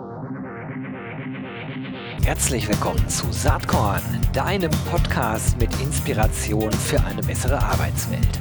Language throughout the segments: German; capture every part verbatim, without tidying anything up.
Herzlich willkommen zu Saatkorn, deinem Podcast mit Inspiration für eine bessere Arbeitswelt.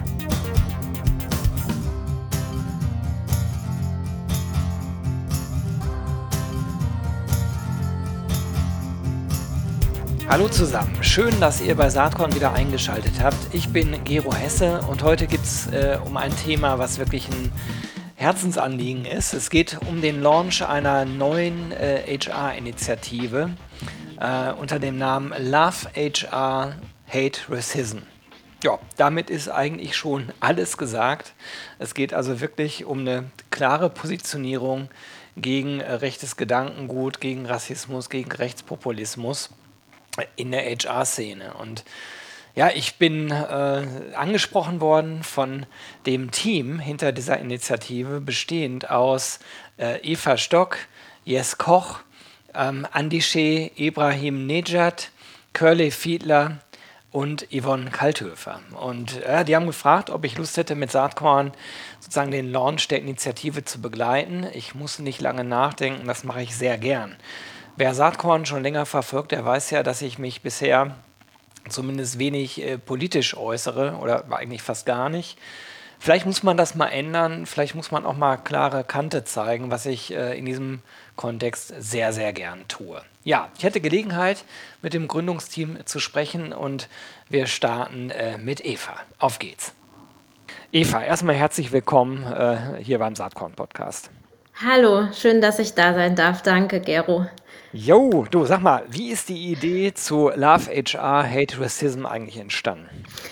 Hallo zusammen, schön, dass ihr bei Saatkorn wieder eingeschaltet habt. Ich bin Gero Hesse und heute geht es äh, um ein Thema, was wirklich ein Herzensanliegen ist. Es geht um den Launch einer neuen äh, H R-Initiative äh, unter dem Namen Love H R, Hate Racism. Ja, damit ist eigentlich schon alles gesagt. Es geht also wirklich um eine klare Positionierung gegen äh, rechtes Gedankengut, gegen Rassismus, gegen Rechtspopulismus in der H R-Szene. Und ja, ich bin äh, angesprochen worden von dem Team hinter dieser Initiative, bestehend aus äh, Eva Stock, Jess Koch, ähm, Andische Ibrahim Nejad, Curly Fiedler und Yvonne Kalthöfer. Und äh, die haben gefragt, ob ich Lust hätte, mit Saatkorn sozusagen den Launch der Initiative zu begleiten. Ich muss nicht lange nachdenken, das mache ich sehr gern. Wer Saatkorn schon länger verfolgt, der weiß ja, dass ich mich bisher zumindest wenig äh, politisch äußere oder eigentlich fast gar nicht. Vielleicht muss man das mal ändern, vielleicht muss man auch mal klare Kante zeigen, was ich äh, in diesem Kontext sehr, sehr gern tue. Ja, ich hatte Gelegenheit, mit dem Gründungsteam zu sprechen und wir starten äh, mit Eva. Auf geht's. Eva, erstmal herzlich willkommen äh, hier beim Saatkorn-Podcast. Hallo, schön, dass ich da sein darf. Danke, Gero. Jo, du, sag mal, wie ist die Idee zu Love H R, Hate Racism eigentlich entstanden?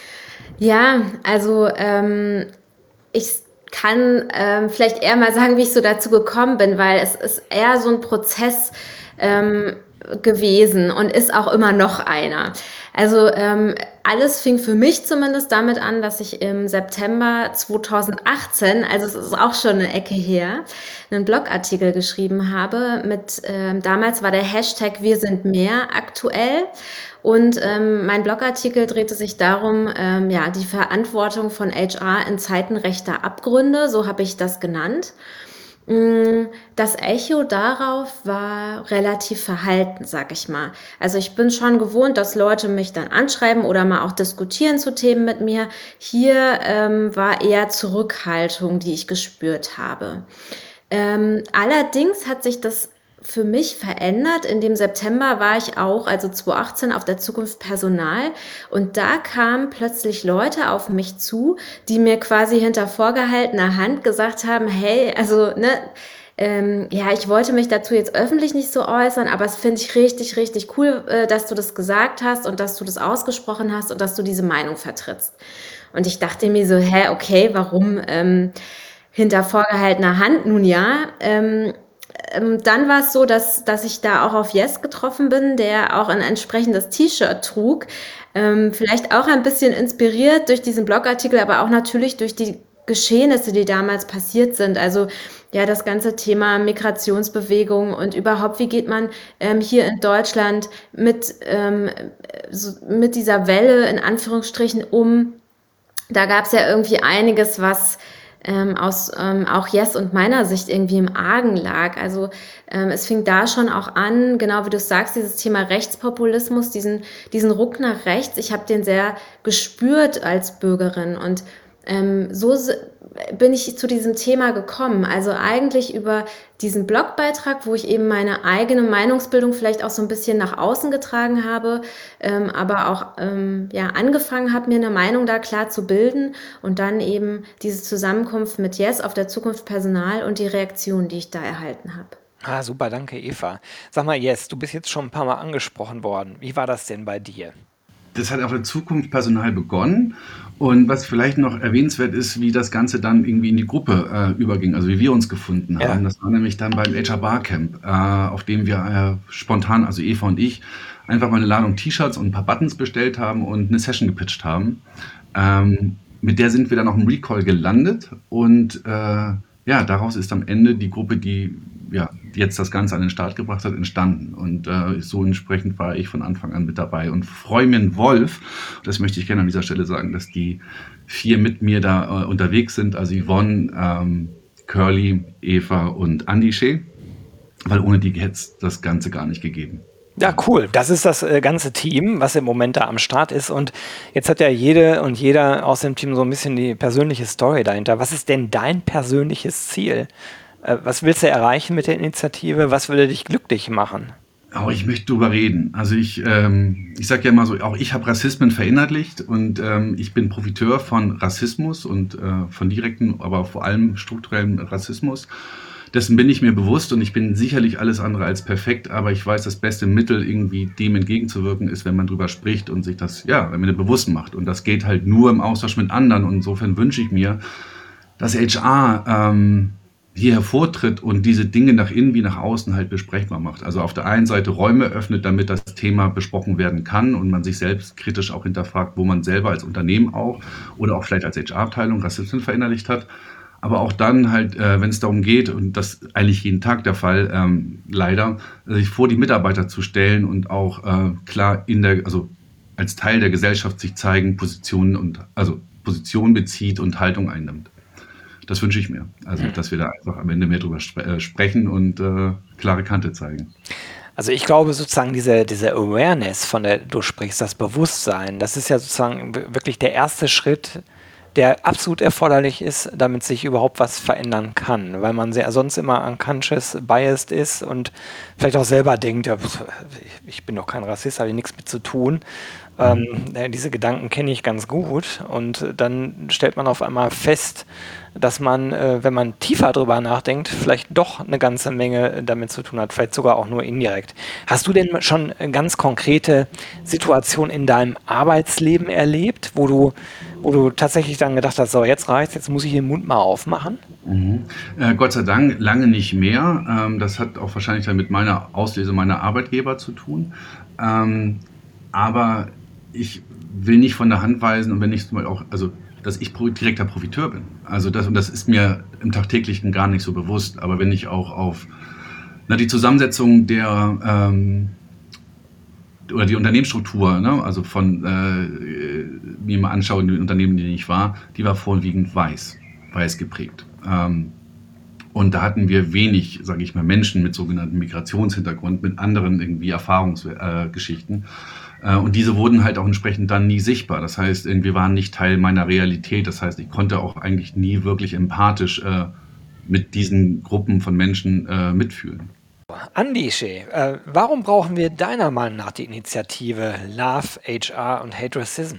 Ja, also ähm, ich kann ähm, vielleicht eher mal sagen, wie ich so dazu gekommen bin, weil es ist eher so ein Prozess ähm, gewesen und ist auch immer noch einer. Also ähm, alles fing für mich zumindest damit an, dass ich im September zweitausendachtzehn, also es ist auch schon eine Ecke her, einen Blogartikel geschrieben habe mit, ähm, damals war der Hashtag Wir sind mehr aktuell. Und ähm, mein Blogartikel drehte sich darum, ähm, ja, die Verantwortung von H R in Zeiten rechter Abgründe, so habe ich das genannt. Das Echo darauf war relativ verhalten, sag ich mal. Also ich bin schon gewohnt, dass Leute mich dann anschreiben oder mal auch diskutieren zu Themen mit mir. Hier ähm, war eher Zurückhaltung, die ich gespürt habe. Ähm, allerdings hat sich das für mich verändert. In dem September war ich auch, also zweitausendachtzehn, auf der Zukunft Personal. Und da kamen plötzlich Leute auf mich zu, die mir quasi hinter vorgehaltener Hand gesagt haben, hey, also, ne, ähm, ja, ich wollte mich dazu jetzt öffentlich nicht so äußern, aber es finde ich richtig, richtig cool, äh, dass du das gesagt hast und dass du das ausgesprochen hast und dass du diese Meinung vertrittst. Und ich dachte mir so, hä, okay, warum ähm, hinter vorgehaltener Hand? Nun ja, ähm, ähm, dann war es so, dass, dass ich da auch auf Jess getroffen bin, der auch ein entsprechendes T-Shirt trug. Ähm, vielleicht auch ein bisschen inspiriert durch diesen Blogartikel, aber auch natürlich durch die Geschehnisse, die damals passiert sind. Also ja, das ganze Thema Migrationsbewegung und überhaupt, wie geht man ähm, hier in Deutschland mit, ähm, so, mit dieser Welle in Anführungsstrichen um. Da gab es ja irgendwie einiges, was ähm, aus ähm, auch Jess und meiner Sicht irgendwie im Argen lag. Also ähm, es fing da schon auch an, genau wie du sagst, dieses Thema Rechtspopulismus, diesen, diesen Ruck nach rechts. Ich habe den sehr gespürt als Bürgerin und ähm, so bin ich zu diesem Thema gekommen. Also eigentlich über diesen Blogbeitrag, wo ich eben meine eigene Meinungsbildung vielleicht auch so ein bisschen nach außen getragen habe, ähm, aber auch ähm, ja, angefangen habe, mir eine Meinung da klar zu bilden und dann eben diese Zusammenkunft mit Jess auf der Zukunft Personal und die Reaktion, die ich da erhalten habe. Ah, super, danke Eva. Sag mal, Jess, du bist jetzt schon ein paar Mal angesprochen worden. Wie war das denn bei dir? Das hat auf der Zukunft Personal begonnen. Und was vielleicht noch erwähnenswert ist, wie das Ganze dann irgendwie in die Gruppe äh, überging, also wie wir uns gefunden Ja. haben. Das war nämlich dann beim H R Barcamp, äh, auf dem wir äh, spontan, also Eva und ich, einfach mal eine Ladung T-Shirts und ein paar Buttons bestellt haben und eine Session gepitcht haben. Ähm, mit der sind wir dann auch im Recall gelandet und äh, ja, daraus ist am Ende die Gruppe, die ja, jetzt das Ganze an den Start gebracht hat, entstanden. Und äh, so entsprechend war ich von Anfang an mit dabei und freue mir einen Wolf. Das möchte ich gerne an dieser Stelle sagen, dass die vier mit mir da äh, unterwegs sind, also Yvonne, ähm, Curly, Eva und Andische. weil ohne die hätte es das Ganze gar nicht gegeben. Ja, cool. Das ist das äh, ganze Team, was im Moment da am Start ist. Und jetzt hat ja jede und jeder aus dem Team so ein bisschen die persönliche Story dahinter. Was ist denn dein persönliches Ziel? Äh, was willst du erreichen mit der Initiative? Was würde dich glücklich machen? Aber ich möchte drüber reden. Also ich, ähm, ich sage ja immer so, auch ich habe Rassismen verinnerlicht und ähm, ich bin Profiteur von Rassismus und äh, von direkten, aber vor allem strukturellem Rassismus. Dessen bin ich mir bewusst und ich bin sicherlich alles andere als perfekt, aber ich weiß, das beste Mittel, irgendwie dem entgegenzuwirken, ist, wenn man drüber spricht und sich das, ja, wenn man das bewusst macht. Und das geht halt nur im Austausch mit anderen. Und insofern wünsche ich mir, dass H R ähm, hier hervortritt und diese Dinge nach innen wie nach außen halt besprechbar macht. Also auf der einen Seite Räume öffnet, damit das Thema besprochen werden kann und man sich selbst kritisch auch hinterfragt, wo man selber als Unternehmen auch oder auch vielleicht als H R-Abteilung Rassismus verinnerlicht hat. Aber auch dann halt, äh, wenn es darum geht, und das ist eigentlich jeden Tag der Fall, ähm, leider, sich vor die Mitarbeiter zu stellen und auch äh, klar in der, also als Teil der Gesellschaft sich zeigen, Positionen und also Position bezieht und Haltung einnimmt. Das wünsche ich mir. Also, dass wir da einfach am Ende mehr drüber spre äh, sprechen und äh, klare Kante zeigen. Also ich glaube sozusagen diese, diese Awareness, von der du sprichst, das Bewusstsein, das ist ja sozusagen w- wirklich der erste Schritt, der absolut erforderlich ist, damit sich überhaupt was verändern kann, weil man sehr, sonst immer unconscious biased ist und vielleicht auch selber denkt, ja, pf, ich, ich bin doch kein Rassist, habe ich nichts mit zu tun. Ähm, äh, diese Gedanken kenne ich ganz gut und äh, dann stellt man auf einmal fest, dass man, äh, wenn man tiefer drüber nachdenkt, vielleicht doch eine ganze Menge äh, damit zu tun hat, vielleicht sogar auch nur indirekt. Hast du denn schon äh, ganz konkrete Situationen in deinem Arbeitsleben erlebt, wo du, wo du tatsächlich dann gedacht hast, so jetzt reicht's, jetzt muss ich den Mund mal aufmachen? Mhm. Äh, Gott sei Dank lange nicht mehr. Ähm, das hat auch wahrscheinlich dann mit meiner Auslese meiner Arbeitgeber zu tun. Ähm, aber ich will nicht von der Hand weisen und wenn ich zum Beispiel auch, also dass ich pro- direkter Profiteur bin. Also das und das ist mir im Tagtäglichen gar nicht so bewusst. Aber wenn ich auch auf na, die Zusammensetzung der ähm, oder die Unternehmensstruktur, ne, also von äh, mir mal anschauen, die Unternehmen, in denen ich war, die war vorwiegend weiß, weiß geprägt. Ähm, und da hatten wir wenig, sage ich mal, Menschen mit sogenannten Migrationshintergrund, mit anderen irgendwie Erfahrungsgeschichten. Äh, und diese wurden halt auch entsprechend dann nie sichtbar. Das heißt, wir waren nicht Teil meiner Realität. Das heißt, ich konnte auch eigentlich nie wirklich empathisch äh, mit diesen Gruppen von Menschen äh, mitfühlen. Andi Shea, äh, warum brauchen wir deiner Meinung nach die Initiative Love, H R und Hate Racism?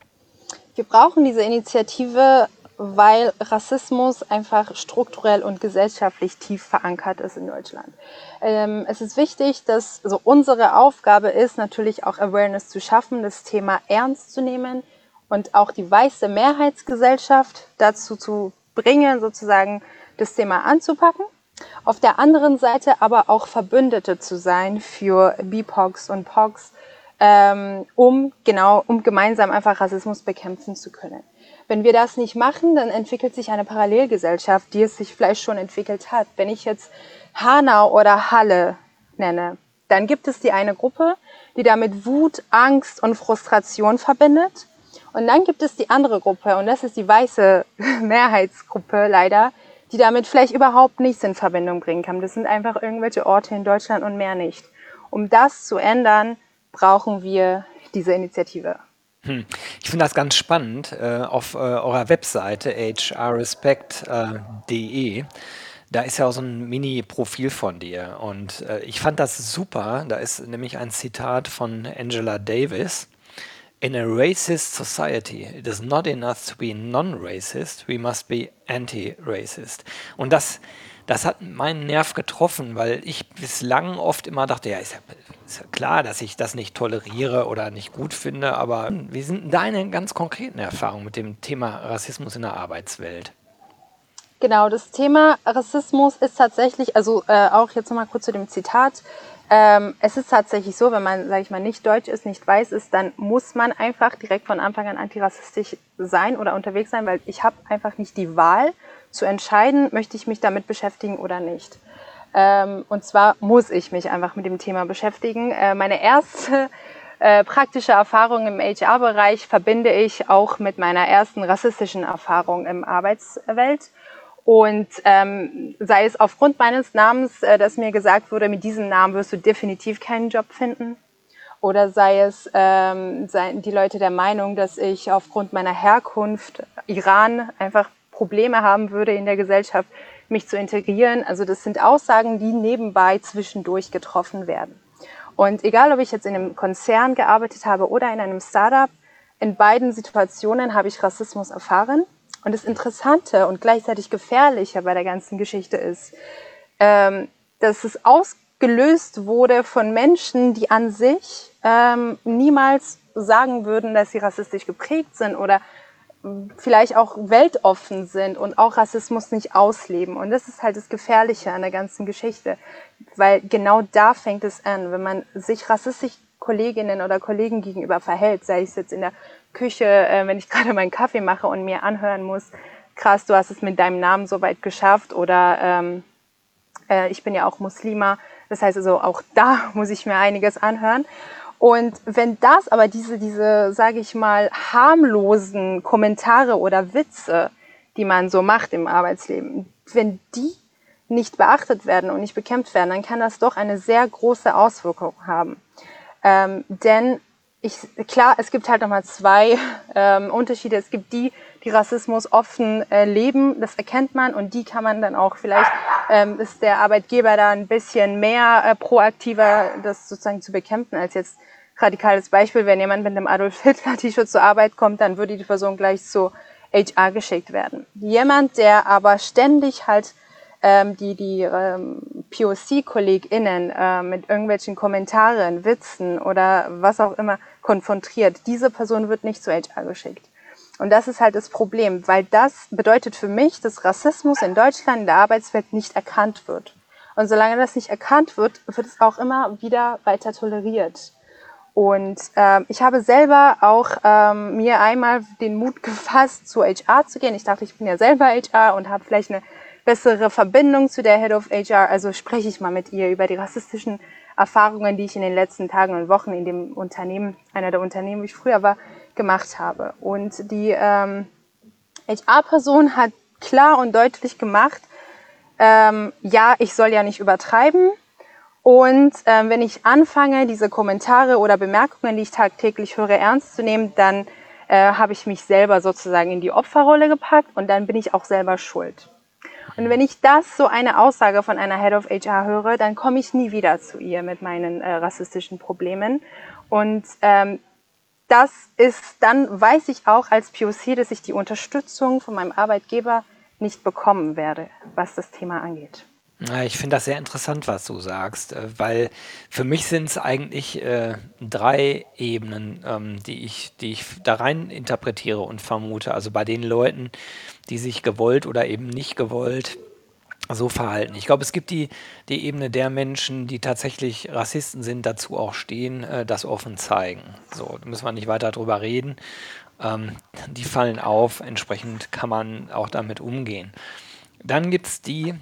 Wir brauchen diese Initiative, weil Rassismus einfach strukturell und gesellschaftlich tief verankert ist in Deutschland. Ähm, es ist wichtig, dass also unsere Aufgabe ist, natürlich auch Awareness zu schaffen, das Thema ernst zu nehmen und auch die weiße Mehrheitsgesellschaft dazu zu bringen, sozusagen das Thema anzupacken. Auf der anderen Seite aber auch Verbündete zu sein für B I P O Cs und P O Cs, ähm, um genau, um gemeinsam einfach Rassismus bekämpfen zu können. Wenn wir das nicht machen, dann entwickelt sich eine Parallelgesellschaft, die es sich vielleicht schon entwickelt hat. Wenn ich jetzt Hanau oder Halle nenne, dann gibt es die eine Gruppe, die damit Wut, Angst und Frustration verbindet. Und dann gibt es die andere Gruppe, und das ist die weiße Mehrheitsgruppe leider, die damit vielleicht überhaupt nichts in Verbindung bringen kann. Das sind einfach irgendwelche Orte in Deutschland und mehr nicht. Um das zu ändern, brauchen wir diese Initiative. Hm. Ich finde das ganz spannend. Äh, auf äh, eurer Webseite h r respect punkt de, da ist ja auch so ein Mini-Profil von dir. Und äh, ich fand das super. Da ist nämlich ein Zitat von Angela Davis. In a racist society, it is not enough to be non-racist, we must be anti-racist. Und das, das hat meinen Nerv getroffen, weil ich bislang oft immer dachte, ja, ist ja, ist ja klar, dass ich das nicht toleriere oder nicht gut finde, aber wie sind denn deine ganz konkreten Erfahrungen mit dem Thema Rassismus in der Arbeitswelt? Genau, das Thema Rassismus ist tatsächlich, also äh, auch jetzt nochmal kurz zu dem Zitat, ähm, es ist tatsächlich so, wenn man, sage ich mal, nicht deutsch ist, nicht weiß ist, dann muss man einfach direkt von Anfang an antirassistisch sein oder unterwegs sein, weil ich habe einfach nicht die Wahl zu entscheiden, möchte ich mich damit beschäftigen oder nicht. Ähm, und zwar muss ich mich einfach mit dem Thema beschäftigen. Äh, meine erste äh, praktische Erfahrung im H R-Bereich verbinde ich auch mit meiner ersten rassistischen Erfahrung im Arbeitswelt. Und ähm, sei es aufgrund meines Namens, äh, dass mir gesagt wurde, mit diesem Namen wirst du definitiv keinen Job finden. Oder sei es ähm, seien die Leute der Meinung, dass ich aufgrund meiner Herkunft, Iran, einfach Probleme haben würde in der Gesellschaft, mich zu integrieren. Also das sind Aussagen, die nebenbei zwischendurch getroffen werden. Und egal, ob ich jetzt in einem Konzern gearbeitet habe oder in einem Startup, in beiden Situationen habe ich Rassismus erfahren. Und das Interessante und gleichzeitig Gefährliche bei der ganzen Geschichte ist, ähm, dass es ausgelöst wurde von Menschen, die an sich ähm, niemals sagen würden, dass sie rassistisch geprägt sind oder vielleicht auch weltoffen sind und auch Rassismus nicht ausleben. Und das ist halt das Gefährliche an der ganzen Geschichte, weil genau da fängt es an, wenn man sich rassistisch Kolleginnen oder Kollegen gegenüber verhält, sei es jetzt in der Küche, äh, wenn ich gerade meinen Kaffee mache und mir anhören muss, krass, du hast es mit deinem Namen so weit geschafft, oder ähm, äh, ich bin ja auch Muslima, das heißt also auch da muss ich mir einiges anhören. Und wenn das aber diese, diese, sage ich mal, harmlosen Kommentare oder Witze, die man so macht im Arbeitsleben, wenn die nicht beachtet werden und nicht bekämpft werden, dann kann das doch eine sehr große Auswirkung haben. Ähm, denn ich, klar, es gibt halt nochmal zwei ähm, Unterschiede. Es gibt die, die Rassismus offen äh, leben, das erkennt man, und die kann man dann auch, vielleicht ähm, ist der Arbeitgeber da ein bisschen mehr äh, proaktiver, das sozusagen zu bekämpfen, als jetzt radikales Beispiel, wenn jemand mit einem Adolf-Hitler-T-Shirt zur Arbeit kommt, dann würde die Person gleich zu H R geschickt werden. Jemand, der aber ständig halt ähm, die, die ähm, P O C-KollegInnen äh, mit irgendwelchen Kommentaren, Witzen oder was auch immer konfrontiert, diese Person wird nicht zu H R geschickt. Und das ist halt das Problem, weil das bedeutet für mich, dass Rassismus in Deutschland in der Arbeitswelt nicht erkannt wird. Und solange das nicht erkannt wird, wird es auch immer wieder weiter toleriert. Und ähm, ich habe selber auch ähm, mir einmal den Mut gefasst, zu H R zu gehen. Ich dachte, ich bin ja selber H R und habe vielleicht eine bessere Verbindung zu der Head of H R. Also spreche ich mal mit ihr über die rassistischen Erfahrungen, die ich in den letzten Tagen und Wochen in dem Unternehmen, einer der Unternehmen, wo ich früher war, gemacht habe. Und die ähm, H R-Person hat klar und deutlich gemacht, ähm, ja, ich soll ja nicht übertreiben. Und ähm, wenn ich anfange, diese Kommentare oder Bemerkungen, die ich tagtäglich höre, ernst zu nehmen, dann äh, habe ich mich selber sozusagen in die Opferrolle gepackt und dann bin ich auch selber schuld. Und wenn ich das, so eine Aussage von einer Head of H R höre, dann komme ich nie wieder zu ihr mit meinen äh, rassistischen Problemen. Und ähm, das ist, dann weiß ich auch als P O C, dass ich die Unterstützung von meinem Arbeitgeber nicht bekommen werde, was das Thema angeht. Ja, ich finde das sehr interessant, was du sagst, äh, weil für mich sind es eigentlich äh, drei Ebenen, ähm, die ich, die ich da rein interpretiere und vermute. Also bei den Leuten, die sich gewollt oder eben nicht gewollt so verhalten. Ich glaube, es gibt die, die Ebene der Menschen, die tatsächlich Rassisten sind, dazu auch stehen, äh, das offen zeigen. So, da müssen wir nicht weiter drüber reden. Ähm, die fallen auf, entsprechend kann man auch damit umgehen. Dann gibt es die,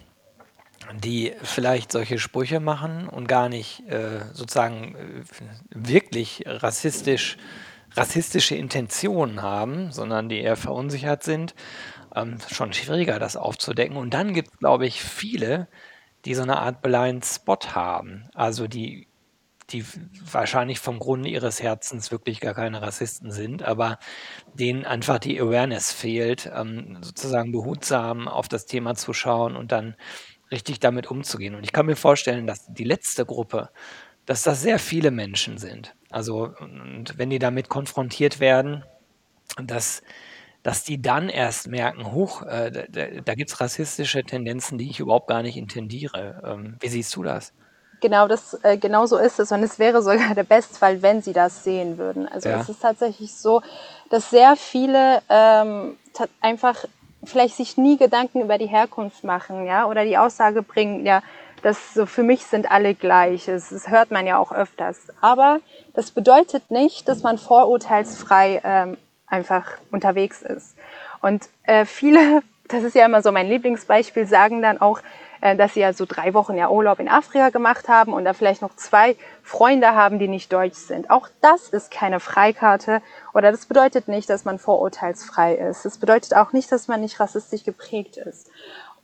die vielleicht solche Sprüche machen und gar nicht äh, sozusagen äh, wirklich rassistisch, rassistische Intentionen haben, sondern die eher verunsichert sind. Ähm, schon schwieriger, das aufzudecken. Und dann gibt es, glaube ich, viele, die so eine Art Blind Spot haben. Also die, die wahrscheinlich vom Grunde ihres Herzens wirklich gar keine Rassisten sind, aber denen einfach die Awareness fehlt, ähm, sozusagen behutsam auf das Thema zu schauen und dann richtig damit umzugehen. Und ich kann mir vorstellen, dass die letzte Gruppe, dass das sehr viele Menschen sind. Also, und wenn die damit konfrontiert werden, dass, dass die dann erst merken, huch, äh, da, da gibt es rassistische Tendenzen, die ich überhaupt gar nicht intendiere. Ähm, wie siehst du das? Genau, das, äh, genau so ist es. Und es wäre sogar der Bestfall, wenn sie das sehen würden. Also Ja. es ist tatsächlich so, dass sehr viele ähm, ta- einfach vielleicht sich nie Gedanken über die Herkunft machen, ja, oder die Aussage bringen, ja, dass so für mich sind alle gleich. Das, das hört man ja auch öfters. Aber das bedeutet nicht, dass man vorurteilsfrei ähm, einfach unterwegs ist. Und äh, viele, das ist ja immer so mein Lieblingsbeispiel, sagen dann auch, äh, dass sie ja so drei Wochen ja Urlaub in Afrika gemacht haben und da vielleicht noch zwei Freunde haben, die nicht deutsch sind. Auch das ist keine Freikarte oder das bedeutet nicht, dass man vorurteilsfrei ist. Das bedeutet auch nicht, dass man nicht rassistisch geprägt ist.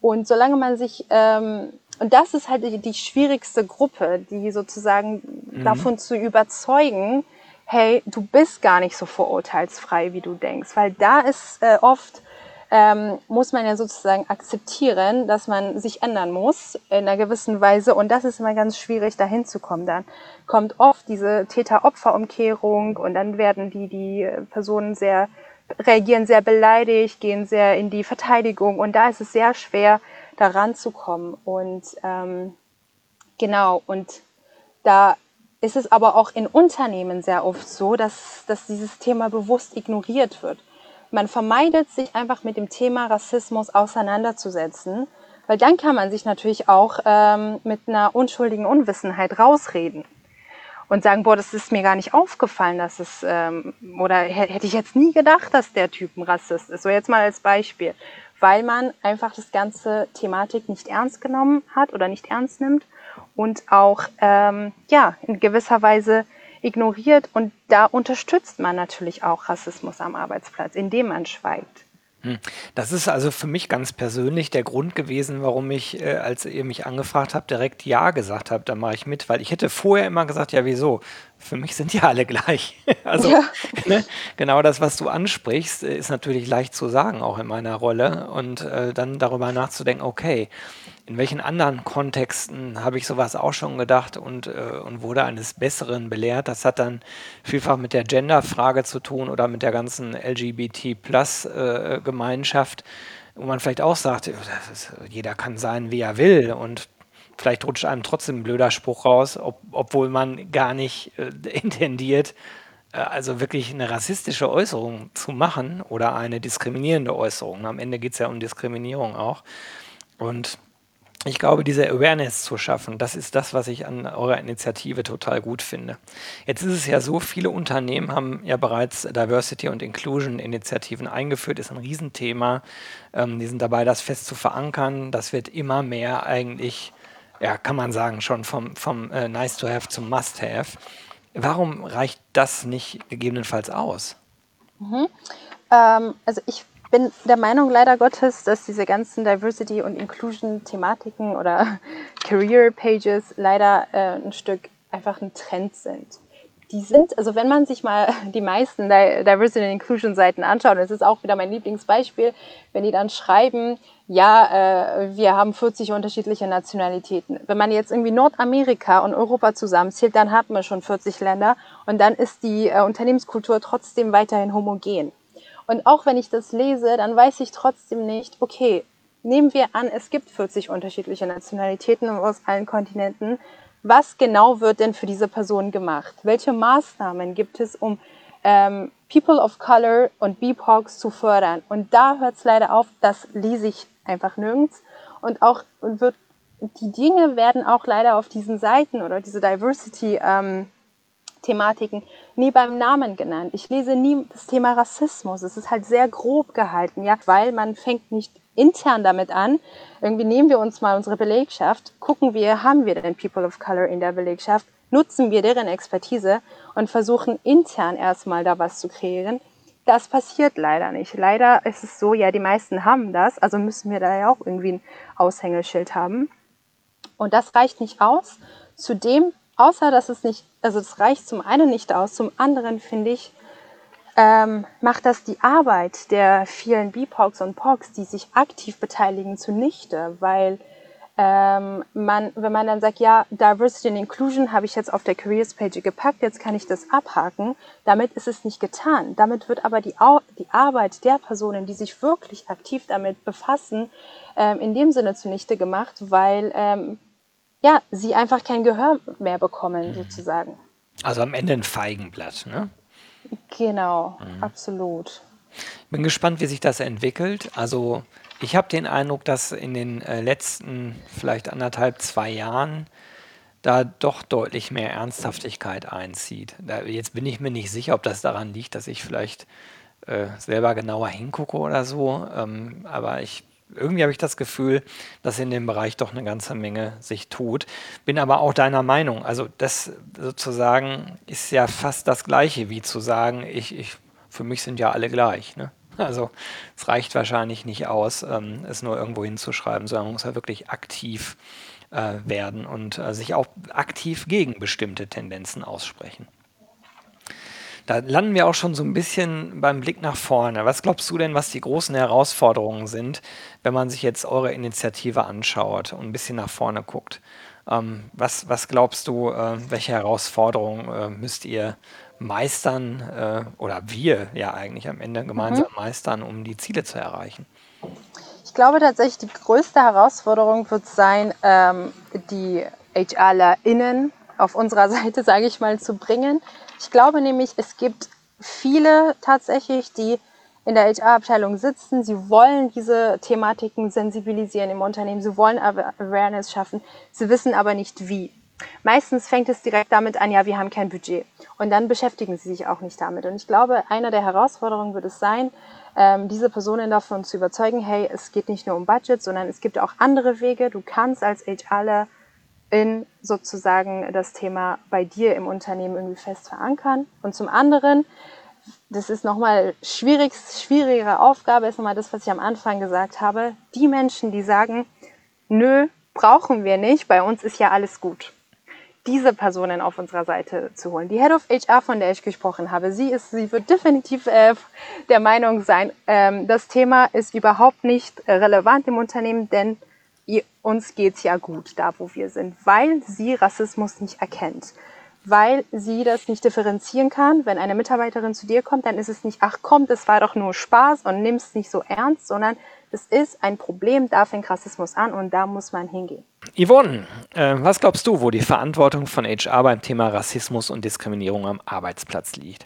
Und solange man sich, ähm, und das ist halt die, die schwierigste Gruppe, die sozusagen Mhm. davon zu überzeugen, hey, du bist gar nicht so vorurteilsfrei, wie du denkst. Weil da ist äh, oft, ähm, muss man ja sozusagen akzeptieren, dass man sich ändern muss in einer gewissen Weise. Und das ist immer ganz schwierig, dahin zu kommen. Dann kommt oft diese Täter-Opfer-Umkehrung und dann werden die, die äh, Personen sehr, reagieren sehr beleidigt, gehen sehr in die Verteidigung. Und da ist es sehr schwer, da ranzukommen. Und ähm, genau, und da ist es aber auch in Unternehmen sehr oft so, dass, dass dieses Thema bewusst ignoriert wird. Man vermeidet, sich einfach mit dem Thema Rassismus auseinanderzusetzen, weil dann kann man sich natürlich auch ähm, mit einer unschuldigen Unwissenheit rausreden und sagen, boah, das ist mir gar nicht aufgefallen, dass es, ähm, oder h- hätte ich jetzt nie gedacht, dass der Typ ein Rassist ist. So jetzt mal als Beispiel, weil man einfach das ganze Thematik nicht ernst genommen hat oder nicht ernst nimmt und auch ähm, ja in gewisser Weise ignoriert. Und da unterstützt man natürlich auch Rassismus am Arbeitsplatz, indem man schweigt. Hm. Das ist also für mich ganz persönlich der Grund gewesen, warum ich, äh, als ihr mich angefragt habt, direkt ja gesagt habe, da mache ich mit, weil ich hätte vorher immer gesagt, ja, wieso? Für mich sind ja alle gleich. Also, Ja. ne, genau das, was du ansprichst, äh, ist natürlich leicht zu sagen, auch in meiner Rolle. Und äh, dann darüber nachzudenken, okay, in welchen anderen Kontexten habe ich sowas auch schon gedacht und, äh, und wurde eines Besseren belehrt. Das hat dann vielfach mit der Gender-Frage zu tun oder mit der ganzen L G B T-Plus-Gemeinschaft, wo man vielleicht auch sagt, ja, das ist, jeder kann sein, wie er will und vielleicht rutscht einem trotzdem ein blöder Spruch raus, ob, obwohl man gar nicht äh, intendiert, äh, also wirklich eine rassistische Äußerung zu machen oder eine diskriminierende Äußerung. Am Ende geht es ja um Diskriminierung auch. Und ich glaube, diese Awareness zu schaffen, das ist das, was ich an eurer Initiative total gut finde. Jetzt ist es ja so, viele Unternehmen haben ja bereits Diversity- und Inclusion-Initiativen eingeführt, ist ein Riesenthema. Ähm, die sind dabei, das fest zu verankern. Das wird immer mehr eigentlich, ja, kann man sagen, schon vom, vom äh, Nice-to-have zum Must-have. Warum reicht das nicht gegebenenfalls aus? Ähm, also ich bin der Meinung leider Gottes, dass diese ganzen Diversity- und Inclusion-Thematiken oder Career-Pages leider äh, ein Stück einfach ein Trend sind. Die sind, also wenn man sich mal die meisten Di- Diversity- und Inclusion-Seiten anschaut, und das ist auch wieder mein Lieblingsbeispiel, wenn die dann schreiben, ja, äh, wir haben vierzig unterschiedliche Nationalitäten. Wenn man jetzt irgendwie Nordamerika und Europa zusammenzählt, dann hat man schon vierzig Länder und dann ist die äh, Unternehmenskultur trotzdem weiterhin homogen. Und auch wenn ich das lese, dann weiß ich trotzdem nicht, okay, nehmen wir an, es gibt vierzig unterschiedliche Nationalitäten aus allen Kontinenten. Was genau wird denn für diese Person gemacht? Welche Maßnahmen gibt es, um ähm, People of Color und B I P O Cs zu fördern? Und da hört es leider auf, das lese ich einfach nirgends. Und auch wird, die Dinge werden auch leider auf diesen Seiten oder diese Diversity ähm, Thematiken nie beim Namen genannt. Ich lese nie das Thema Rassismus. Es ist halt sehr grob gehalten, ja, weil man fängt nicht intern damit an. Irgendwie nehmen wir uns mal unsere Belegschaft, gucken wir, haben wir denn People of Color in der Belegschaft, nutzen wir deren Expertise und versuchen intern erstmal da was zu kreieren. Das passiert leider nicht. Leider ist es so, ja, die meisten haben das, also müssen wir da ja auch irgendwie ein Aushängeschild haben. Und das reicht nicht aus. Zudem, außer dass es nicht, also das reicht zum einen nicht aus, zum anderen finde ich, ähm, macht das die Arbeit der vielen B I P O Cs und P O Cs, die sich aktiv beteiligen, zunichte, weil ähm, man, wenn man dann sagt, ja, Diversity and Inclusion habe ich jetzt auf der Careers Page gepackt, jetzt kann ich das abhaken, damit ist es nicht getan. Damit wird aber die, Au- die Arbeit der Personen, die sich wirklich aktiv damit befassen, ähm, in dem Sinne zunichte gemacht, weil ähm, ja, sie einfach kein Gehör mehr bekommen, sozusagen. Also am Ende ein Feigenblatt, ne? Genau, absolut. Bin gespannt, wie sich das entwickelt. Also ich habe den Eindruck, dass in den äh, letzten vielleicht anderthalb, zwei Jahren da doch deutlich mehr Ernsthaftigkeit einzieht. Da, jetzt bin ich mir nicht sicher, ob das daran liegt, dass ich vielleicht äh, selber genauer hingucke oder so. Ähm, aber ich irgendwie habe ich das Gefühl, dass in dem Bereich doch eine ganze Menge sich tut. Bin aber auch deiner Meinung. Also das sozusagen ist ja fast das Gleiche wie zu sagen, ich, ich, für mich sind ja alle gleich. Ne? Also es reicht wahrscheinlich nicht aus, ähm, es nur irgendwo hinzuschreiben, sondern man muss ja wirklich aktiv äh, werden und äh, sich auch aktiv gegen bestimmte Tendenzen aussprechen. Da landen wir auch schon so ein bisschen beim Blick nach vorne. Was glaubst du denn, was die großen Herausforderungen sind, wenn man sich jetzt eure Initiative anschaut und ein bisschen nach vorne guckt? Ähm, was, was glaubst du, äh, welche Herausforderungen äh, müsst ihr meistern äh, oder wir ja eigentlich am Ende Mhm. gemeinsam meistern, um die Ziele zu erreichen? Ich glaube tatsächlich, die größte Herausforderung wird sein, ähm, die HRlerInnen auf unserer Seite, sage ich mal, zu bringen. Ich glaube nämlich, es gibt viele tatsächlich, die in der H R-Abteilung sitzen. Sie wollen diese Thematiken sensibilisieren im Unternehmen. Sie wollen Awareness schaffen. Sie wissen aber nicht wie. Meistens fängt es direkt damit an, ja, wir haben kein Budget. Und dann beschäftigen sie sich auch nicht damit. Und ich glaube, eine der Herausforderungen wird es sein, ähm, diese Personen davon zu überzeugen, hey, es geht nicht nur um Budget, sondern es gibt auch andere Wege. Du kannst als HRler in sozusagen das Thema bei dir im Unternehmen irgendwie fest verankern. Und zum anderen, das ist nochmal schwierig, schwierigere Aufgabe, ist nochmal das, was ich am Anfang gesagt habe, die Menschen, die sagen, nö, brauchen wir nicht, bei uns ist ja alles gut. Diese Personen auf unserer Seite zu holen. Die Head of H R, von der ich gesprochen habe, sie ist, sie wird definitiv äh, der Meinung sein, ähm, das Thema ist überhaupt nicht relevant im Unternehmen, denn ihr, uns geht's ja gut da, wo wir sind, weil sie Rassismus nicht erkennt. Weil sie das nicht differenzieren kann. Wenn eine Mitarbeiterin zu dir kommt, dann ist es nicht, ach komm, das war doch nur Spaß und nimm es nicht so ernst, sondern es ist ein Problem, da fängt Rassismus an und da muss man hingehen. Yvonne, äh, was glaubst du, wo die Verantwortung von H R beim Thema Rassismus und Diskriminierung am Arbeitsplatz liegt?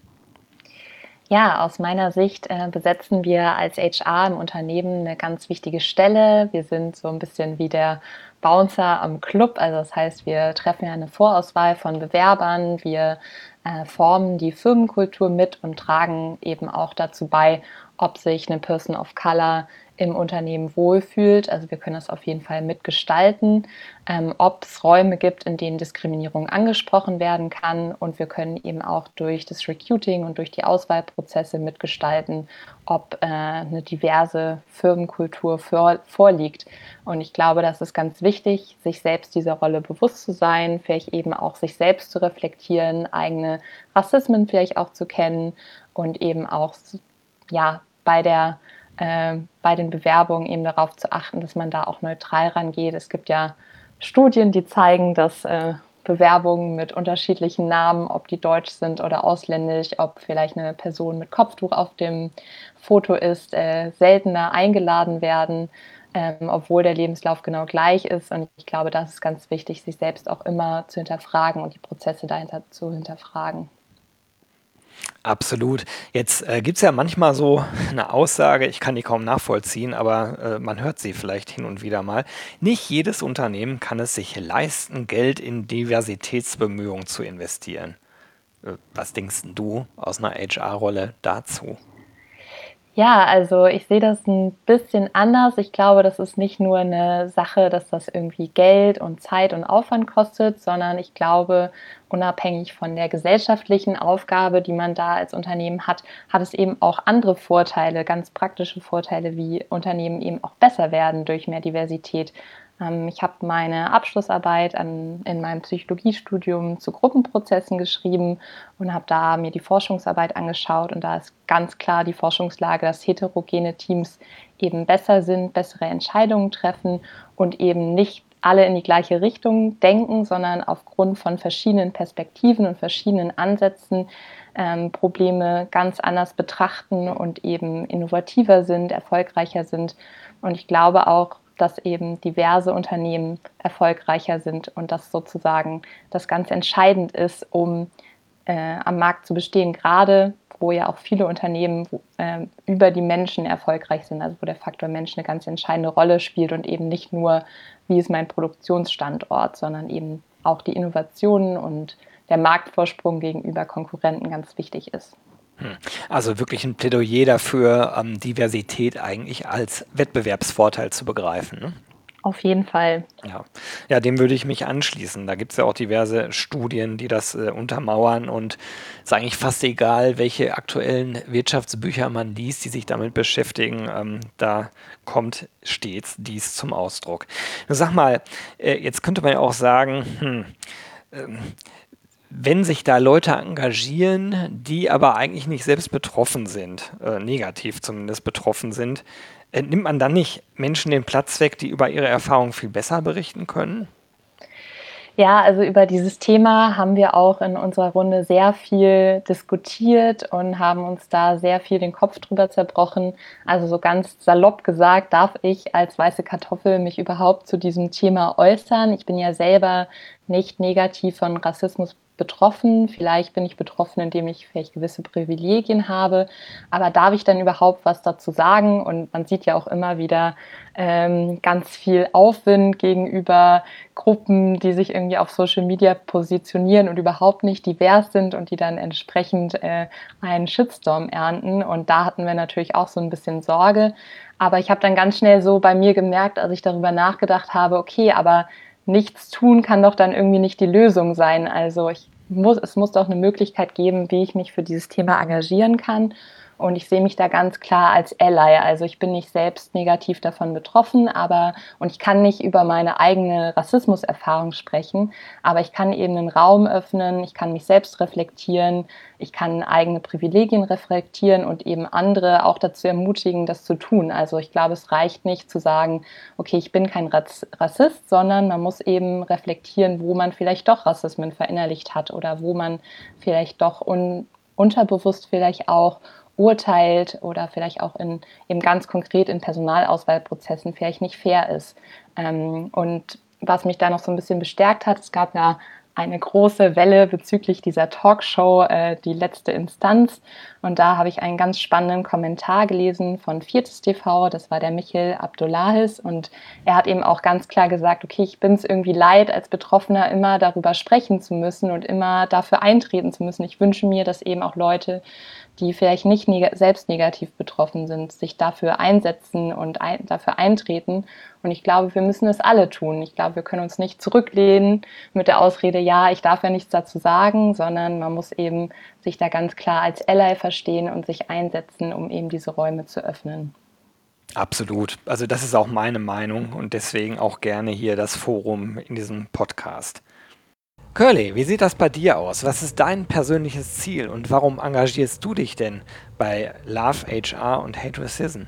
Ja, aus meiner Sicht äh, besetzen wir als H R im Unternehmen eine ganz wichtige Stelle. Wir sind so ein bisschen wie der Bouncer am Club. Also das heißt, wir treffen ja eine Vorauswahl von Bewerbern. Wir äh, formen die Firmenkultur mit und tragen eben auch dazu bei, ob sich eine Person of Color im Unternehmen wohlfühlt. Also wir können das auf jeden Fall mitgestalten, ähm, ob es Räume gibt, in denen Diskriminierung angesprochen werden kann. Und wir können eben auch durch das Recruiting und durch die Auswahlprozesse mitgestalten, ob äh, eine diverse Firmenkultur vor, vorliegt. Und ich glaube, das ist ganz wichtig, sich selbst dieser Rolle bewusst zu sein, vielleicht eben auch sich selbst zu reflektieren, eigene Rassismen vielleicht auch zu kennen und eben auch ja, bei der äh, bei den Bewerbungen eben darauf zu achten, dass man da auch neutral rangeht. Es gibt ja Studien, die zeigen, dass äh, Bewerbungen mit unterschiedlichen Namen, ob die deutsch sind oder ausländisch, ob vielleicht eine Person mit Kopftuch auf dem Foto ist, äh, seltener eingeladen werden, ähm, obwohl der Lebenslauf genau gleich ist. Und ich glaube, das ist ganz wichtig, sich selbst auch immer zu hinterfragen und die Prozesse dahinter zu hinterfragen. Absolut. Jetzt äh, gibt es ja manchmal so eine Aussage, ich kann die kaum nachvollziehen, aber äh, man hört sie vielleicht hin und wieder mal. Nicht jedes Unternehmen kann es sich leisten, Geld in Diversitätsbemühungen zu investieren. Äh, was denkst denn du aus einer H R-Rolle dazu? Ja, also ich sehe das ein bisschen anders. Ich glaube, das ist nicht nur eine Sache, dass das irgendwie Geld und Zeit und Aufwand kostet, sondern ich glaube, unabhängig von der gesellschaftlichen Aufgabe, die man da als Unternehmen hat, hat es eben auch andere Vorteile, ganz praktische Vorteile, wie Unternehmen eben auch besser werden durch mehr Diversität. Ähm, Ich habe meine Abschlussarbeit an, in meinem Psychologiestudium zu Gruppenprozessen geschrieben und habe da mir die Forschungsarbeit angeschaut. Und da ist ganz klar die Forschungslage, dass heterogene Teams eben besser sind, bessere Entscheidungen treffen und eben nicht alle in die gleiche Richtung denken, sondern aufgrund von verschiedenen Perspektiven und verschiedenen Ansätzen ähm, Probleme ganz anders betrachten und eben innovativer sind, erfolgreicher sind. Und ich glaube auch, dass eben diverse Unternehmen erfolgreicher sind und das sozusagen das ganz entscheidend ist, um äh, am Markt zu bestehen, gerade wo ja auch viele Unternehmen äh, über die Menschen erfolgreich sind, also wo der Faktor Mensch eine ganz entscheidende Rolle spielt und eben nicht nur, wie ist mein Produktionsstandort, sondern eben auch die Innovationen und der Marktvorsprung gegenüber Konkurrenten ganz wichtig ist. Also wirklich ein Plädoyer dafür, ähm, Diversität eigentlich als Wettbewerbsvorteil zu begreifen. Ne? Auf jeden Fall. Ja, ja, dem würde ich mich anschließen. Da gibt es ja auch diverse Studien, die das äh, untermauern und es ist eigentlich fast egal, welche aktuellen Wirtschaftsbücher man liest, die sich damit beschäftigen. Ähm, da kommt stets dies zum Ausdruck. Nur sag mal, äh, jetzt könnte man ja auch sagen, hm, ähm, wenn sich da Leute engagieren, die aber eigentlich nicht selbst betroffen sind, äh, negativ zumindest betroffen sind, äh, nimmt man dann nicht Menschen den Platz weg, die über ihre Erfahrungen viel besser berichten können? Ja, also über dieses Thema haben wir auch in unserer Runde sehr viel diskutiert und haben uns da sehr viel den Kopf drüber zerbrochen. Also so ganz salopp gesagt, darf ich als weiße Kartoffel mich überhaupt zu diesem Thema äußern? Ich bin ja selber nicht negativ von Rassismus betroffen. Vielleicht bin ich betroffen, indem ich vielleicht gewisse Privilegien habe. Aber darf ich dann überhaupt was dazu sagen? Und man sieht ja auch immer wieder ähm, ganz viel Aufwind gegenüber Gruppen, die sich irgendwie auf Social Media positionieren und überhaupt nicht divers sind und die dann entsprechend äh, einen Shitstorm ernten. Und da hatten wir natürlich auch so ein bisschen Sorge. Aber ich habe dann ganz schnell so bei mir gemerkt, als ich darüber nachgedacht habe, okay, aber nichts tun kann doch dann irgendwie nicht die Lösung sein. Also ich muss, es muss doch eine Möglichkeit geben, wie ich mich für dieses Thema engagieren kann. Und ich sehe mich da ganz klar als Ally. Also ich bin nicht selbst negativ davon betroffen, aber und ich kann nicht über meine eigene Rassismuserfahrung sprechen, aber ich kann eben einen Raum öffnen, ich kann mich selbst reflektieren, ich kann eigene Privilegien reflektieren und eben andere auch dazu ermutigen, das zu tun. Also ich glaube, es reicht nicht zu sagen, okay, ich bin kein Rassist, sondern man muss eben reflektieren, wo man vielleicht doch Rassismen verinnerlicht hat oder wo man vielleicht doch un- unterbewusst vielleicht auch urteilt oder vielleicht auch in, eben ganz konkret in Personalauswahlprozessen vielleicht nicht fair ist. Ähm, und was mich da noch so ein bisschen bestärkt hat, es gab ja eine große Welle bezüglich dieser Talkshow, äh, die letzte Instanz. Und da habe ich einen ganz spannenden Kommentar gelesen von Viertes T V, das war der Michel Abdullahis. Und er hat eben auch ganz klar gesagt, okay, ich bin es irgendwie leid, als Betroffener immer darüber sprechen zu müssen und immer dafür eintreten zu müssen. Ich wünsche mir, dass eben auch Leute, die vielleicht nicht neg- selbst negativ betroffen sind, sich dafür einsetzen und ein- dafür eintreten. Und ich glaube, wir müssen es alle tun. Ich glaube, wir können uns nicht zurücklehnen mit der Ausrede, ja, ich darf ja nichts dazu sagen, sondern man muss eben sich da ganz klar als Ally verstehen und sich einsetzen, um eben diese Räume zu öffnen. Absolut. Also das ist auch meine Meinung und deswegen auch gerne hier das Forum in diesem Podcast. Curly, wie sieht das bei dir aus? Was ist dein persönliches Ziel und warum engagierst du dich denn bei Love H R und Hate Racism?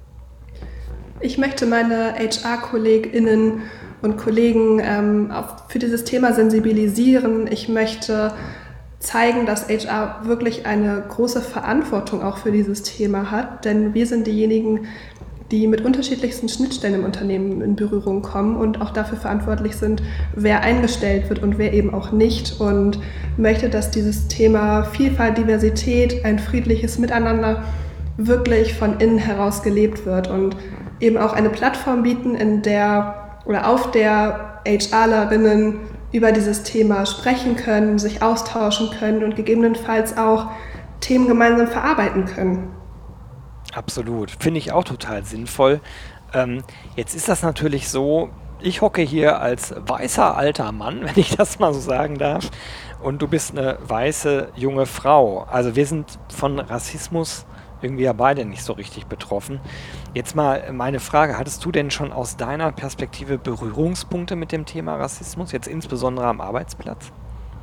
Ich möchte meine H R-KollegInnen und Kollegen ähm, auf, für dieses Thema sensibilisieren. Ich möchte zeigen, dass H R wirklich eine große Verantwortung auch für dieses Thema hat, denn wir sind diejenigen, die mit unterschiedlichsten Schnittstellen im Unternehmen in Berührung kommen und auch dafür verantwortlich sind, wer eingestellt wird und wer eben auch nicht. Und möchte, dass dieses Thema Vielfalt, Diversität, ein friedliches Miteinander wirklich von innen heraus gelebt wird und eben auch eine Plattform bieten, in der oder auf der HRlerinnen über dieses Thema sprechen können, sich austauschen können und gegebenenfalls auch Themen gemeinsam verarbeiten können. Absolut, finde ich auch total sinnvoll. Ähm, jetzt ist das natürlich so, ich hocke hier als weißer alter Mann, wenn ich das mal so sagen darf, und du bist eine weiße junge Frau. Also wir sind von Rassismus irgendwie ja beide nicht so richtig betroffen. Jetzt mal meine Frage, hattest du denn schon aus deiner Perspektive Berührungspunkte mit dem Thema Rassismus, jetzt insbesondere am Arbeitsplatz?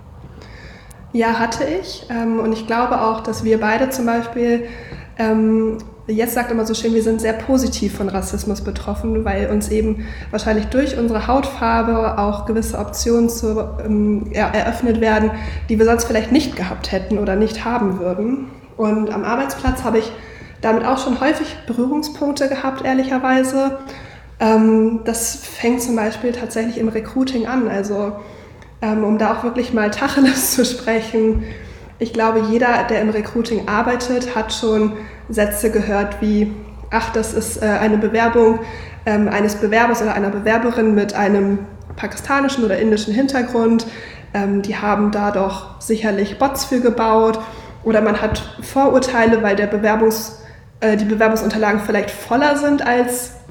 Ja, hatte ich. Ähm, und ich glaube auch, dass wir beide zum Beispiel, ähm, jetzt sagt immer so schön, wir sind sehr positiv von Rassismus betroffen, weil uns eben wahrscheinlich durch unsere Hautfarbe auch gewisse Optionen zu, ähm, ja, eröffnet werden, die wir sonst vielleicht nicht gehabt hätten oder nicht haben würden. Und am Arbeitsplatz habe ich damit auch schon häufig Berührungspunkte gehabt, ehrlicherweise. Ähm, das fängt zum Beispiel tatsächlich im Recruiting an, also ähm, um da auch wirklich mal Tacheles zu sprechen. Ich glaube, jeder, der im Recruiting arbeitet, hat schon Sätze gehört wie, ach, das ist äh, eine Bewerbung ähm, eines Bewerbers oder einer Bewerberin mit einem pakistanischen oder indischen Hintergrund. Ähm, die haben da doch sicherlich Bots für gebaut. Oder man hat Vorurteile, weil der Bewerbungs, äh, die Bewerbungsunterlagen vielleicht voller sind als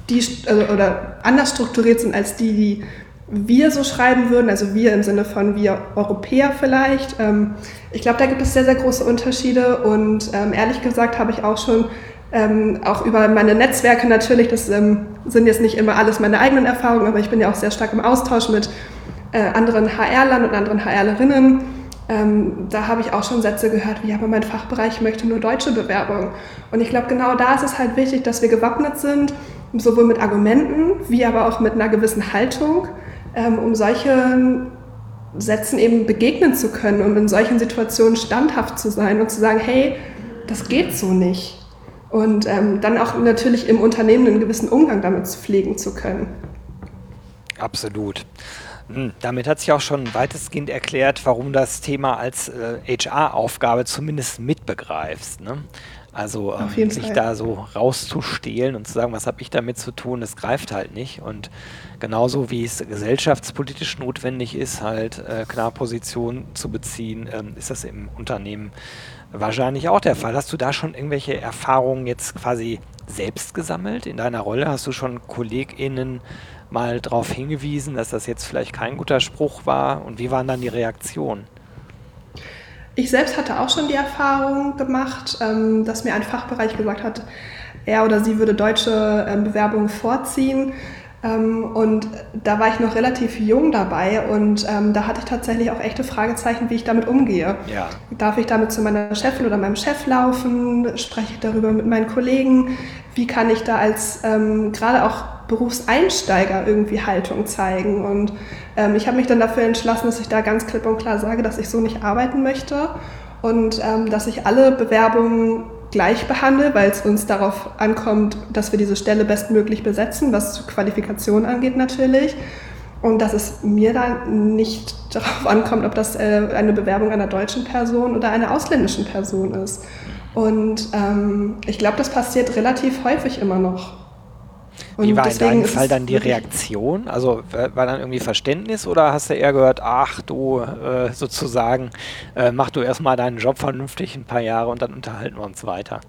die also, oder anders strukturiert sind als die, die wir so schreiben würden, also wir im Sinne von wir Europäer vielleicht. Ähm, ich glaube, da gibt es sehr, sehr große Unterschiede und ähm, ehrlich gesagt habe ich auch schon ähm, auch über meine Netzwerke natürlich, das ähm, sind jetzt nicht immer alles meine eigenen Erfahrungen, aber ich bin ja auch sehr stark im Austausch mit äh, anderen H R-Lern und anderen H R-Lerinnen. Ähm, da habe ich auch schon Sätze gehört wie, aber mein Fachbereich möchte nur deutsche Bewerbungen. Und ich glaube, genau da ist es halt wichtig, dass wir gewappnet sind, sowohl mit Argumenten, wie aber auch mit einer gewissen Haltung, ähm, um solchen Sätzen eben begegnen zu können und in solchen Situationen standhaft zu sein und zu sagen, hey, das geht so nicht. Und ähm, dann auch natürlich im Unternehmen einen gewissen Umgang damit pflegen zu können. Absolut. Hm, Damit hat sich auch schon weitestgehend erklärt, warum das Thema als äh, H R-Aufgabe zumindest mitbegreifst. Ne? Also Auf ähm, jeden sich Fall. da so rauszustehlen und zu sagen, was habe ich damit zu tun, das greift halt nicht. Und genauso wie es gesellschaftspolitisch notwendig ist, halt äh, klar Position zu beziehen, ähm, ist das im Unternehmen wahrscheinlich auch der Fall. Hast du da schon irgendwelche Erfahrungen jetzt quasi selbst gesammelt in deiner Rolle? Hast du schon KollegInnen mal darauf hingewiesen, dass das jetzt vielleicht kein guter Spruch war? Und wie waren dann die Reaktionen? Ich selbst hatte auch schon die Erfahrung gemacht, ähm, dass mir ein Fachbereich gesagt hat, er oder sie würde deutsche ähm, Bewerbungen vorziehen. Ähm, und da war ich noch relativ jung dabei und ähm, da hatte ich tatsächlich auch echte Fragezeichen, wie ich damit umgehe. Ja, Darf ich damit zu meiner Chefin oder meinem Chef laufen? Spreche ich darüber mit meinen Kollegen? Wie kann ich da als ähm, gerade auch Berufseinsteiger irgendwie Haltung zeigen? Und ähm, ich habe mich dann dafür entschlossen, dass ich da ganz klipp und klar sage, dass ich so nicht arbeiten möchte und ähm, dass ich alle Bewerbungen gleich behandle, weil es uns darauf ankommt, dass wir diese Stelle bestmöglich besetzen, was Qualifikation angeht natürlich. Und dass es mir dann nicht darauf ankommt, ob das äh, eine Bewerbung einer deutschen Person oder einer ausländischen Person ist. Und ähm, ich glaube, das passiert relativ häufig immer noch. wie Und war in deswegen deinem ist Fall es dann die wirklich- Reaktion? Also war war dann irgendwie Verständnis oder hast du eher gehört, ach du äh, sozusagen, äh, mach du erstmal deinen Job vernünftig ein paar Jahre und dann unterhalten wir uns weiter?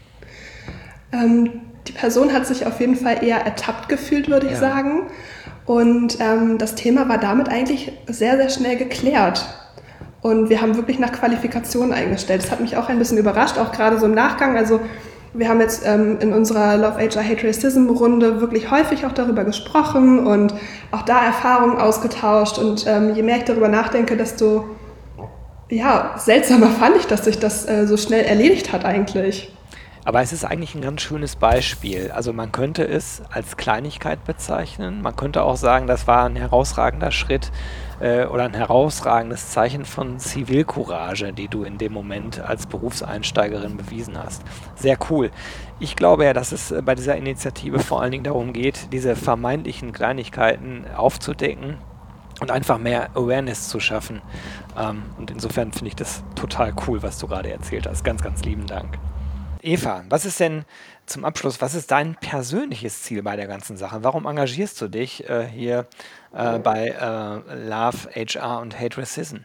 Ähm, die Person hat sich auf jeden Fall eher ertappt gefühlt, würde ich Ja. sagen. Und ähm, das Thema war damit eigentlich sehr, sehr schnell geklärt. Und wir haben wirklich nach Qualifikationen eingestellt. Das hat mich auch ein bisschen überrascht, auch gerade so im Nachgang. Also wir haben jetzt ähm, in unserer Love H R Hate Racism Runde wirklich häufig auch darüber gesprochen und auch da Erfahrungen ausgetauscht. Und ähm, je mehr ich darüber nachdenke, desto ja, seltsamer fand ich, dass sich das äh, so schnell erledigt hat eigentlich. Aber es ist eigentlich ein ganz schönes Beispiel. Also man könnte es als Kleinigkeit bezeichnen. Man könnte auch sagen, das war ein herausragender Schritt äh, oder ein herausragendes Zeichen von Zivilcourage, die du in dem Moment als Berufseinsteigerin bewiesen hast. Sehr cool. Ich glaube ja, dass es äh, bei dieser Initiative vor allen Dingen darum geht, diese vermeintlichen Kleinigkeiten aufzudecken und einfach mehr Awareness zu schaffen. Ähm, und insofern finde ich das total cool, was du gerade erzählt hast. Ganz, ganz lieben Dank. Eva, was ist denn zum Abschluss, was ist dein persönliches Ziel bei der ganzen Sache? Warum engagierst du dich äh, hier äh, bei äh, Love, H R und Hate Racism?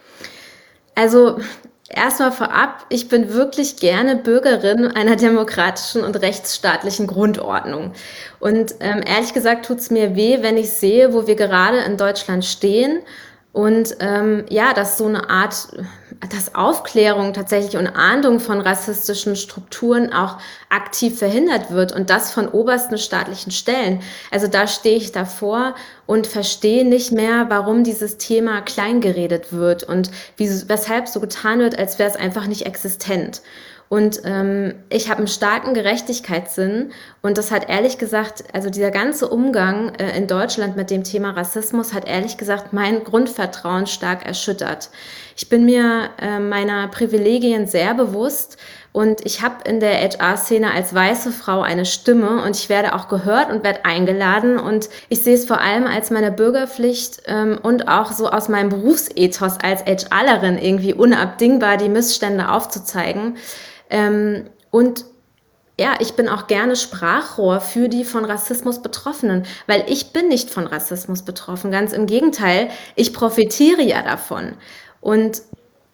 Also erstmal vorab, ich bin wirklich gerne Bürgerin einer demokratischen und rechtsstaatlichen Grundordnung. Und ähm, ehrlich gesagt tut es mir weh, wenn ich sehe, wo wir gerade in Deutschland stehen. Und ähm, ja, dass so eine Art, dass Aufklärung tatsächlich und Ahndung von rassistischen Strukturen auch aktiv verhindert wird und das von obersten staatlichen Stellen. Also da stehe ich davor und verstehe nicht mehr, warum dieses Thema kleingeredet wird und wie, weshalb so getan wird, als wäre es einfach nicht existent. Und ähm, ich habe einen starken Gerechtigkeitssinn und das hat ehrlich gesagt, also dieser ganze Umgang äh, in Deutschland mit dem Thema Rassismus hat ehrlich gesagt mein Grundvertrauen stark erschüttert. Ich bin mir äh, meiner Privilegien sehr bewusst und ich habe in der H R-Szene als weiße Frau eine Stimme und ich werde auch gehört und werde eingeladen und ich sehe es vor allem als meine Bürgerpflicht ähm, und auch so aus meinem Berufsethos als HRlerin irgendwie unabdingbar, die Missstände aufzuzeigen. Ähm, und ja, ich bin auch gerne Sprachrohr für die von Rassismus Betroffenen, weil ich bin nicht von Rassismus betroffen. Ganz im Gegenteil, ich profitiere ja davon. Und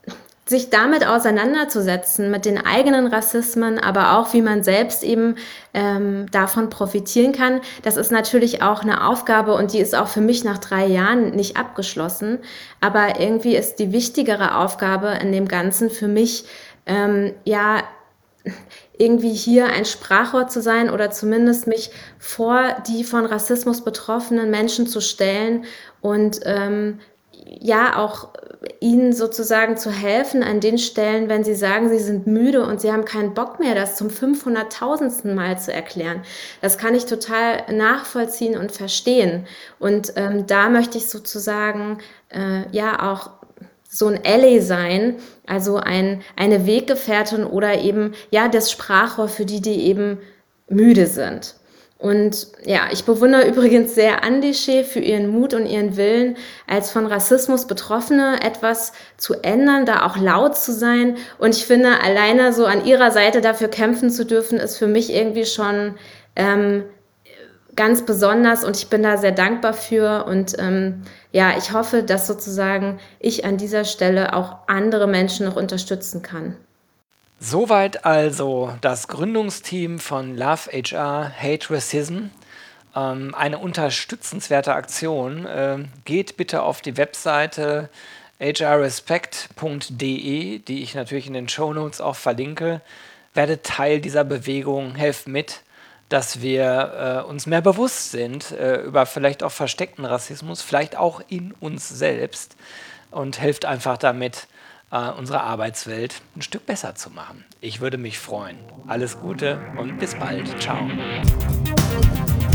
sich damit auseinanderzusetzen, mit den eigenen Rassismen, aber auch wie man selbst eben ähm, davon profitieren kann, das ist natürlich auch eine Aufgabe und die ist auch für mich nach drei Jahren nicht abgeschlossen. Aber irgendwie ist die wichtigere Aufgabe in dem Ganzen für mich, ähm, ja, irgendwie hier ein Sprachrohr zu sein oder zumindest mich vor die von Rassismus betroffenen Menschen zu stellen und ähm, ja auch ihnen sozusagen zu helfen an den Stellen, wenn sie sagen, sie sind müde und sie haben keinen Bock mehr, das zum fünfhunderttausendsten Mal zu erklären. Das kann ich total nachvollziehen und verstehen. Und ähm, da möchte ich sozusagen äh, ja auch so ein Ally sein, also ein, eine Weggefährtin oder eben ja das Sprachrohr für die, die eben müde sind. Und ja, ich bewundere übrigens sehr Andi Schee für ihren Mut und ihren Willen, als von Rassismus Betroffene etwas zu ändern, da auch laut zu sein. Und ich finde, alleine so an ihrer Seite dafür kämpfen zu dürfen, ist für mich irgendwie schon ähm, ganz besonders und ich bin da sehr dankbar für. Und ähm, ja, ich hoffe, dass sozusagen ich an dieser Stelle auch andere Menschen noch unterstützen kann. Soweit also das Gründungsteam von Love H R Hate Racism. Ähm, eine unterstützenswerte Aktion. Ähm, geht bitte auf die Webseite h r respect punkt d e, die ich natürlich in den Shownotes auch verlinke. Werdet Teil dieser Bewegung, helft mit, dass wir äh, uns mehr bewusst sind äh, über vielleicht auch versteckten Rassismus, vielleicht auch in uns selbst und helft einfach damit, äh, unsere Arbeitswelt ein Stück besser zu machen. Ich würde mich freuen. Alles Gute und bis bald. Ciao.